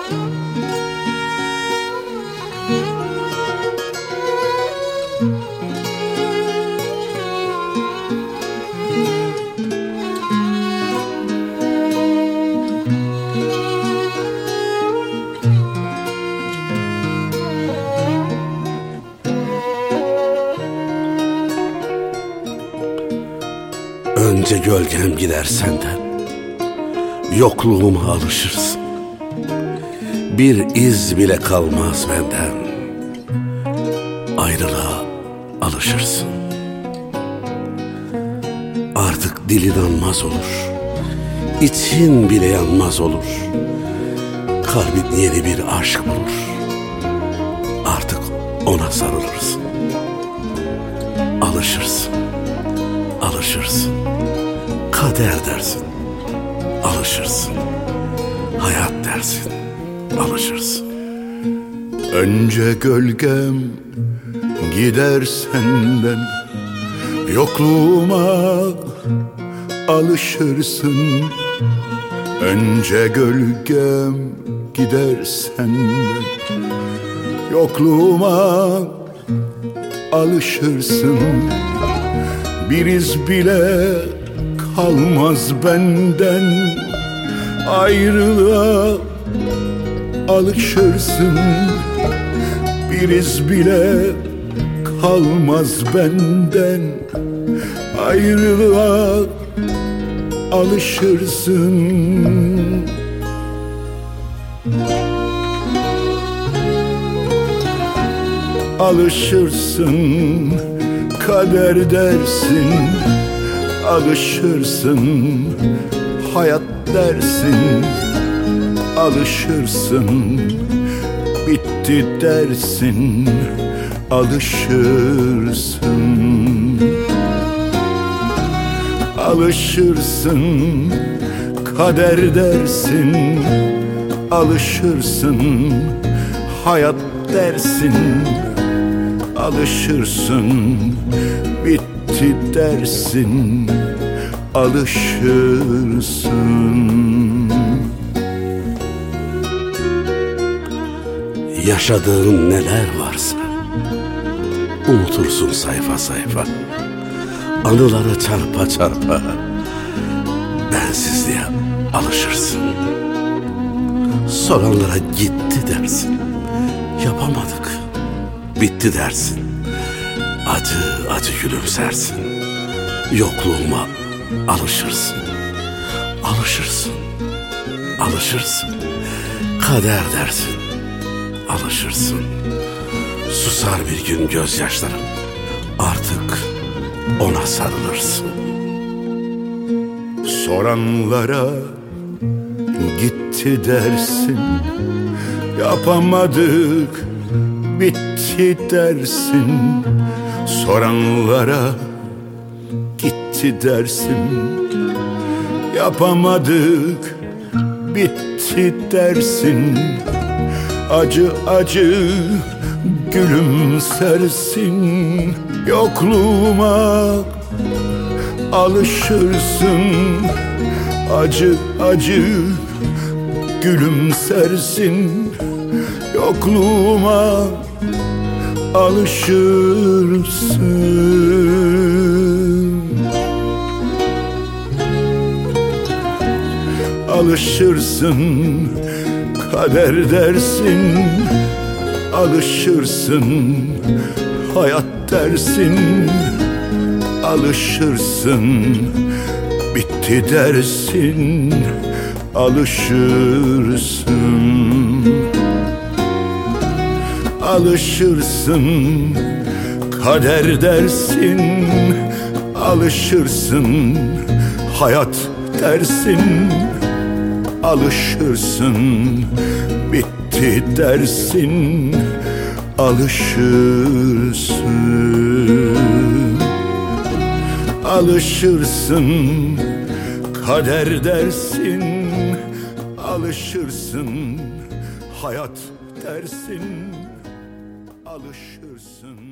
Önce gölgem gider senden, yokluğuma alışırsın. Bir iz bile kalmaz benden, ayrılığa alışırsın. Artık dilin anmaz olur, için bile yanmaz olur. Kalbin yeni bir aşk bulur, artık ona sarılırsın. Alışırsın, alışırsın. Kader dersin, alışırsın. Hayat dersin, alışırsın. Önce gölgem gider senden, yokluğuma alışırsın. Önce gölgem gider senden, yokluğuma alışırsın. Bir iz bile kalmaz benden, ayrılığa alışırsın. Bir iz bile kalmaz benden, ayrılığa alışırsın. Alışırsın, kader dersin, alışırsın. Hayat dersin, alışırsın. Bitti dersin, alışırsın. Alışırsın, kader dersin, alışırsın. Hayat dersin, alışırsın. Bitti dersin, alışırsın. Yaşadığın neler varsa unutursun sayfa sayfa. Anılara çarpa çarpa bensizliğe alışırsın. Soranlara gitti dersin, yapamadık, bitti dersin. Acı acı gülümsersin, yokluğuma alışırsın. Alışırsın, alışırsın. Kader dersin, alışırsın. Susar bir gün gözyaşlarım, artık ona sarılırsın. Soranlara gitti dersin, yapamadık, bitti dersin. Soranlara gitti dersin, yapamadık, bitti dersin. Acı acı gülümsersin, yokluğuma alışırsın. Acı acı gülümsersin, yokluğuma alışırsın. Alışırsın, kader dersin, alışırsın. Hayat dersin, alışırsın. Bitti dersin, alışırsın. Alışırsın, kader dersin, alışırsın. Hayat dersin, alışırsın. Bitti dersin, alışırsın. Alışırsın, kader dersin, alışırsın. Hayat dersin, alışırsın.